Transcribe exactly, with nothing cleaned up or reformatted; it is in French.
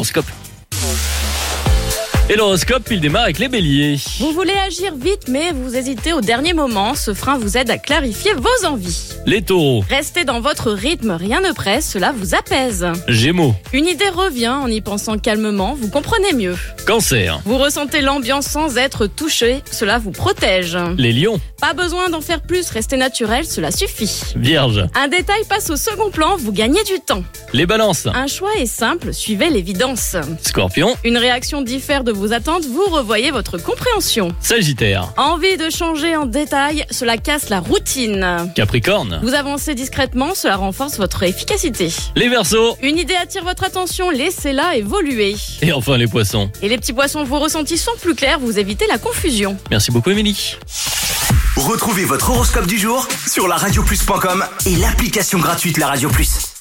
l'horoscope. Et l'horoscope, il démarre avec les béliers. Vous voulez agir vite, mais vous hésitez au dernier moment. Ce frein vous aide à clarifier vos envies. Les taureaux. Restez dans votre rythme, rien ne presse, cela vous apaise. Gémeaux. Une idée revient en y pensant calmement, vous comprenez mieux. Cancer. Vous ressentez l'ambiance sans être touché, cela vous protège. Les lions. Pas besoin d'en faire plus, restez naturel, cela suffit. Vierge. Un détail passe au second plan, vous gagnez du temps. Les balances. Un choix est simple, suivez l'évidence. Scorpion. Une réaction diffère de vos attentes, vous revoyez votre compréhension. Sagittaire. Envie de changer en détail, cela casse la routine. Capricorne. Vous avancez discrètement, cela renforce votre efficacité. Les Verseaux. Une idée attire votre attention, laissez-la évoluer. Et enfin les poissons. Et les petits poissons, vos ressentis sont plus clairs, vous évitez la confusion. Merci beaucoup Émilie. Retrouvez votre horoscope du jour sur la radio plus point com et l'application gratuite La Radio Plus.